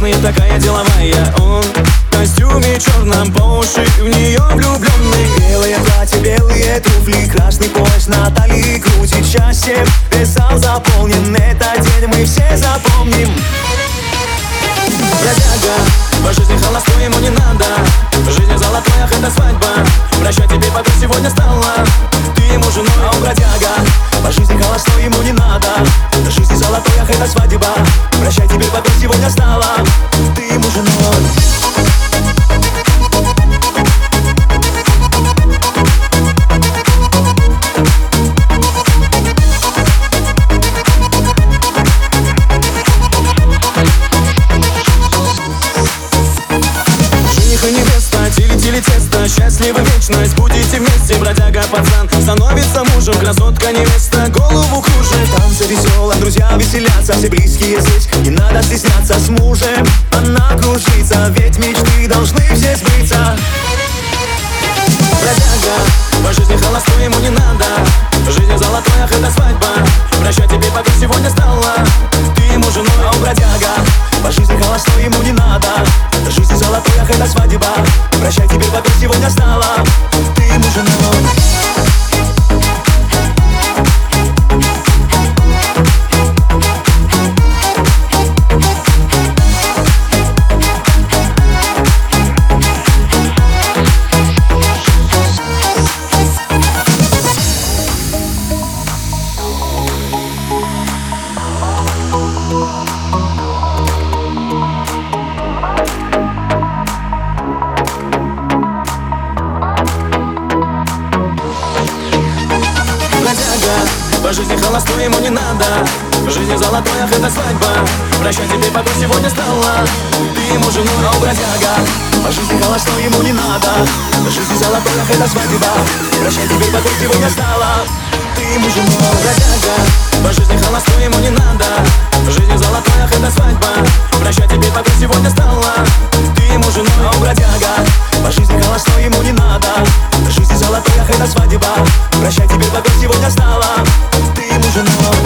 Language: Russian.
и такая деловая. Он в костюме черном, по уши в нее влюбленный. Белое платье, белые туфли, красный пояс на талии, крутит счастье. Весь зал заполнен, этот день мы все запомним. Бродяга, по жизни холостой, ему не надо. Жизнь золотой, ах, это свадьба. Прощай, тебе подруг сегодня стала. Ты ему женой, А он бродяга, по жизни холостой, ему не надо. Жизнь золотой, ах, это свадьба. Прощай, теперь подруг сегодня стала. Ты ему женой. Тесто, счастливы вечность, будете вместе. Бродяга пацан становится мужем, красотка невеста голову кружит. Танцы весело, друзья веселятся, все близкие здесь, не надо стесняться. С мужем она кружится, ведь мечты должны все сбыться. Бродяга, по жизни холостой, ему не надо. Жизнь золотой, ах, это свадьба. Прощай, тебе подруг сегодня стала. Ты ему женой, а он бродяга, по жизни холостой, ему не надо. Жизнь золотой, ах, это свадьба. Прощай, теперь подруг сегодня стала. Ты ему женой. По жизни холостой, ему не надо. Жизнь золотой, ах, это свадьба. Прощай, тебе подруг сегодня стала. Ты ему женой, а он бродяга. По жизни холостой, ему не надо. Жизнь золотой, ах, это свадьба. Прощай, теперь подруг сегодня стала. Ты ему женой. Бродяга, по жизни холостой, ему не надо. Жизнь золотой, ах, это свадьба. Прощай, тебе подруг сегодня стала. Ты ему женой, а он бродяга. По жизни холостой, ему не надо. Жизнь золотой, ах, это свадьба. Прощай, теперь подруг сегодня стала. Ты ему женой.